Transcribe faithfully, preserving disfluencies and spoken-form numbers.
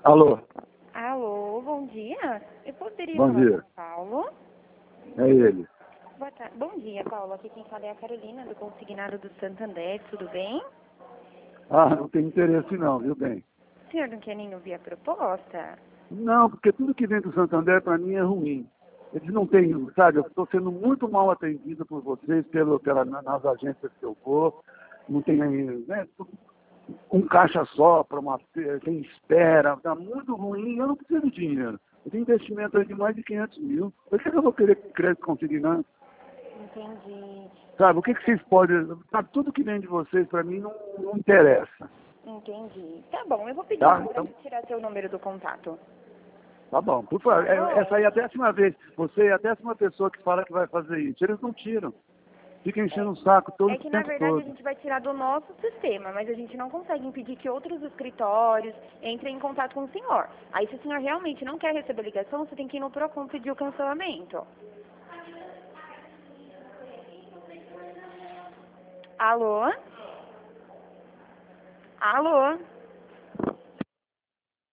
Alô, Alô, bom dia. Eu poderia bom falar dia. com o Paulo? É ele. Boa tarde. Bom dia, Paulo. Aqui quem fala é a Carolina, do Consignado do Santander. Tudo bem? Ah, não tem interesse não, viu bem? O senhor não quer nem ouvir a proposta? Não, porque tudo que vem do Santander para mim é ruim. Eles não têm, sabe, eu estou sendo muito mal atendido por vocês, pelo, pela, na- nas agências que eu vou. Não tem aí, né, um caixa só para uma, tem espera, está muito ruim, eu não preciso de dinheiro. Eu tenho investimento aí de mais de quinhentos mil. Por que eu vou querer crédito consignado? Entendi. Sabe, o que, que vocês podem, sabe, tudo que vem de vocês para mim não, não interessa. Entendi. Tá bom, eu vou pedir Tá? então para Então, tirar seu número do contato. tá bom, por favor. É- Alô? Essa aí é a décima vez. Você é a décima pessoa que fala que vai fazer isso. Eles não tiram. Fica enchendo o saco todo É o que, na tempo verdade, a todo. gente vai tirar do nosso sistema, mas a gente não consegue impedir que outros escritórios entrem em contato com o senhor. Aí, se o senhor realmente não quer receber ligação, você tem que ir no PROCON pedir o cancelamento. Alô? Alô?